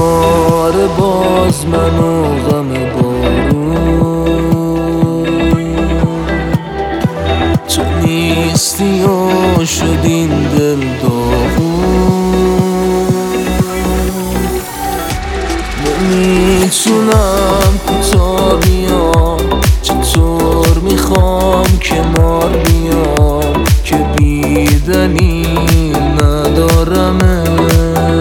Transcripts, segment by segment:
دوباره باز من و غم بارون، تو نیستی و شد این دل داغون. نمیتونم کوتا بیام، چطور میخوام کنار بیام که بی دلیل ندارمت.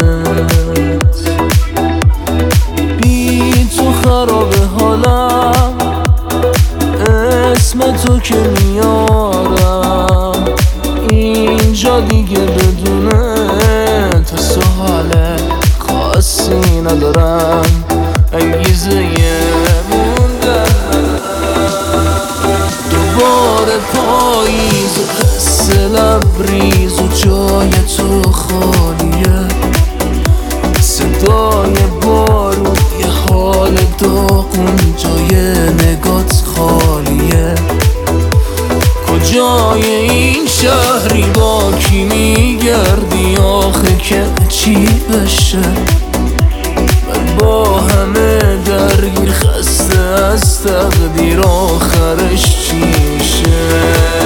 بی تو خراب حالم، اسم تو که میارم اینجا دیگه بدونه تو حال خاصی ندارم. انگیزه موندن دوباره پاییز و حس لبریز و جای تو خالیه. صدای بارون یه حال داغون جای نگات خالیه. کجای این شهری با کی میگردی آخه که چی بشه؟ من با همه درگیر خسته از تقدیر آخرش چی میشه؟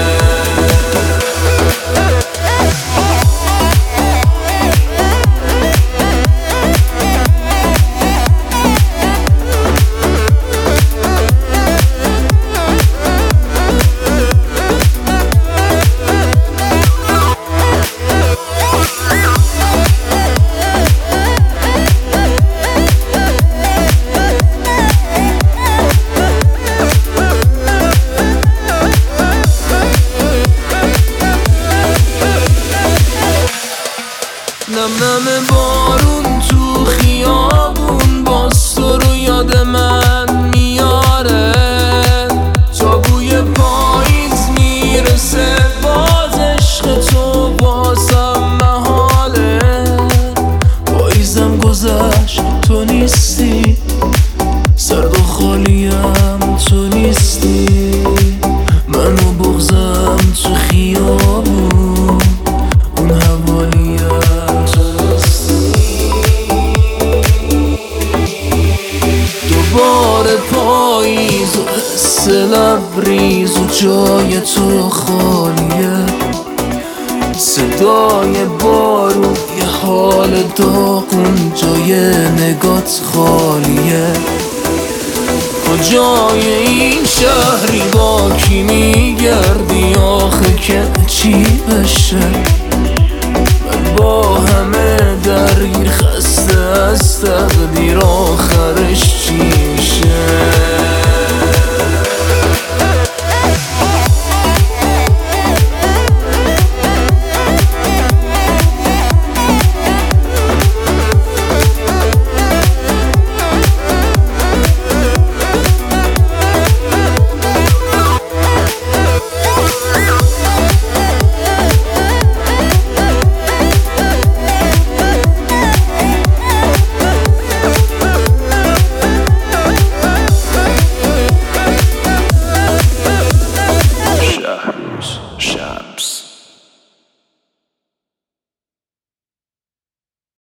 نم نم بارون تو خیابون باز تو رو یاد من میاره. تا بوی پاییز میرسه باز عشق تو بازم محاله. پاییزم گذشت تو نیستی، سرد و خالیم تو نیستی. من و بغضم تو خیابون اون حوالیم دوباره پاییز و حس لبریز و جای تو خالیه. صدای بارون یه حال داغون جای نگات خالیه. کجای این شهری با کی میگردی آخه که چی بشه؟ من با